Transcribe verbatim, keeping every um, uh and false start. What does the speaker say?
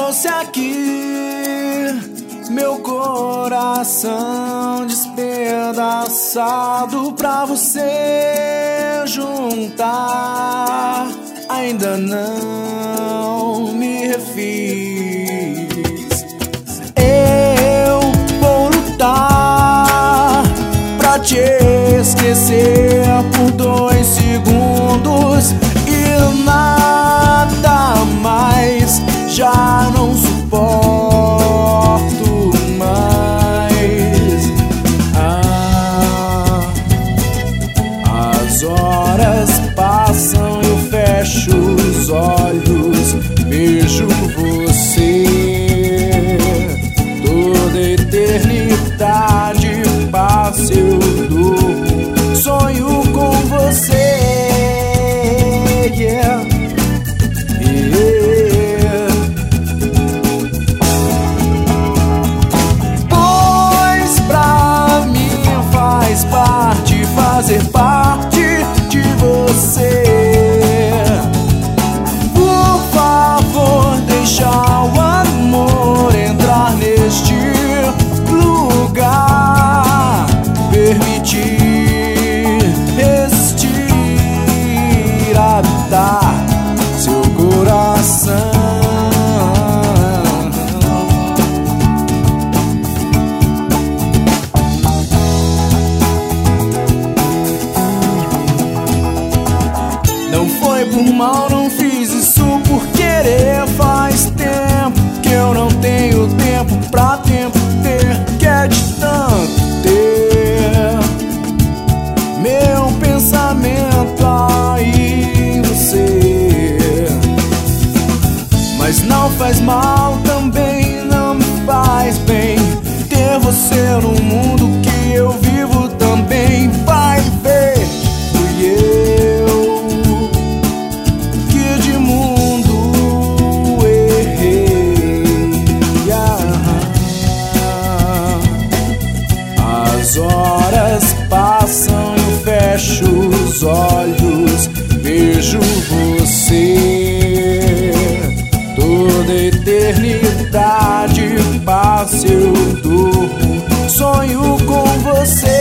trouxe aqui meu coração despedaçado pra você juntar. Ainda não me refiz. Eu vou lutar pra te esquecer por dois segundos e nada mais. Já não suporto mais. Ah, as horas passam, eu fecho os olhos, vejo você. Toda eternidade passa, eu durmo, sonho com você. Yeah. Fazer parte de você. Por favor, deixa o amor entrar neste lugar, permitir respirar, habitar seu coração. Não foi por mal, não fiz isso por querer. Faz tempo que eu não tenho tempo pra tempo ter, que é de tanto ter meu pensamento aí em você. Mas não faz mal, também não me faz bem ter você no mundo que eu vivo também. Vai ver, fui eu as horas passam, eu fecho os olhos, vejo você. Toda eternidade passa, eu durmo, sonho com você.